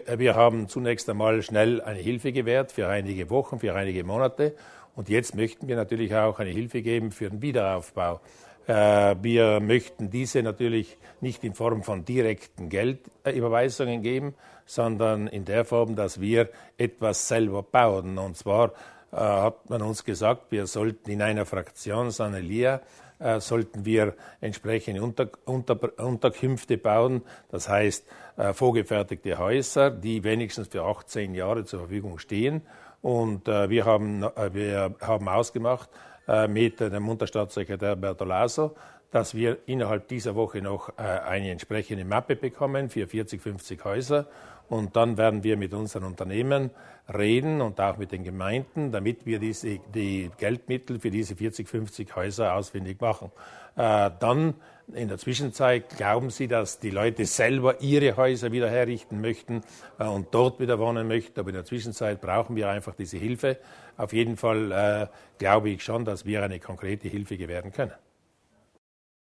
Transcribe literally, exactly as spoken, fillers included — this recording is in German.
wir haben zunächst einmal schnell eine Hilfe gewährt für einige Wochen, für einige Monate. Und jetzt möchten wir natürlich auch eine Hilfe geben für den Wiederaufbau. Wir möchten diese natürlich nicht in Form von direkten Geldüberweisungen geben, sondern in der Form, dass wir etwas selber bauen. Und zwar äh, hat man uns gesagt, wir sollten in einer Fraktion Sanelia äh, sollten wir entsprechende Unter, Unter, Unterkünfte bauen. Das heißt, äh, vorgefertigte Häuser, die wenigstens für achtzehn Jahre zur Verfügung stehen. Und äh, wir, haben, äh, wir haben ausgemacht, mit dem Unterstaatssekretär Bertolaso, dass wir innerhalb dieser Woche noch eine entsprechende Mappe bekommen für vierzig, fünfzig Häuser. Und dann werden wir mit unseren Unternehmen reden und auch mit den Gemeinden, damit wir diese, die Geldmittel für diese vierzig, fünfzig Häuser ausfindig machen. Äh, dann in der Zwischenzeit glauben Sie, dass die Leute selber ihre Häuser wieder herrichten möchten äh, und dort wieder wohnen möchten. Aber in der Zwischenzeit brauchen wir einfach diese Hilfe. Auf jeden Fall äh, glaube ich schon, dass wir eine konkrete Hilfe gewähren können.